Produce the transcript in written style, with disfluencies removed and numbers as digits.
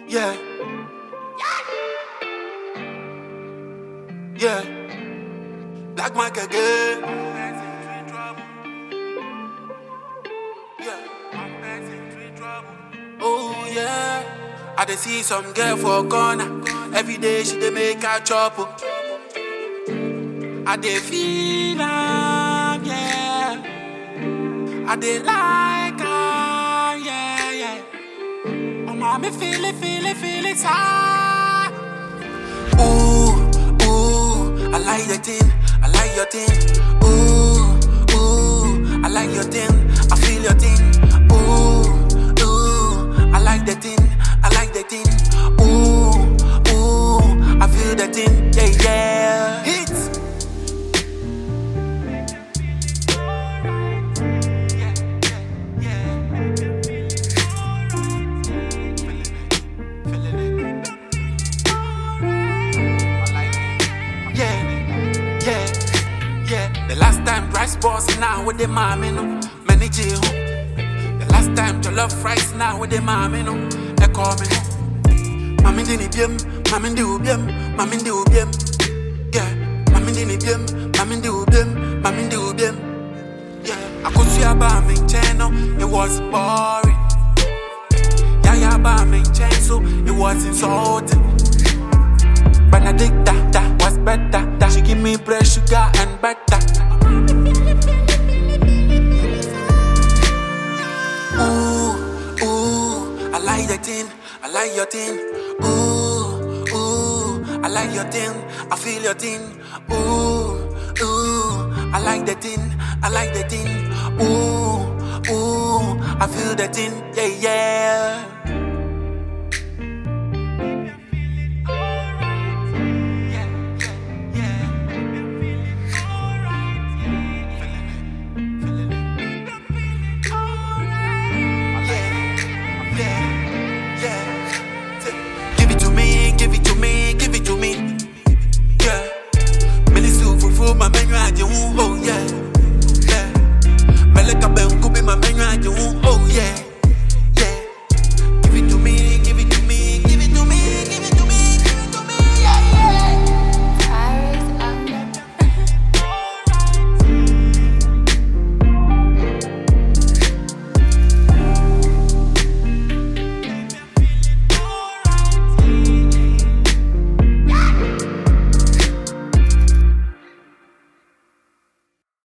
Yeah. Yeah. Black Mike again. Yeah. Oh yeah. I dey see some girl for corner. Every day she dey make her chop. I dey feel am, yeah. I dey like her, yeah, yeah. Oh, mommy, feel it, ah. Ooh, I like your thing, I like your thing. Ooh, I like your thing, I feel your thing. Ooh, I like the thing, I like the thing. Ooh, I feel the thing, yeah, yeah. Hit. Yeah, the last time rice balls now with the mommy no manage you. The last time your love rice now with the mommy no. They call me Mami dini biem, mami di ubiem, mami di ubiem. Yeah, mami dini biem, mami di ubiem, mami di ubiem. Yeah, I could see about me channel, it was boring. Yeah, about me channel, so it was insulting. Benedicta, that was better. That she give me bread, sugar, and butter. Ooh, I like the thing, I like your thing. Ooh, I like your thing, I feel your thing. Ooh, I like the thing, I like the thing. Ooh, I feel the thing, yeah, yeah.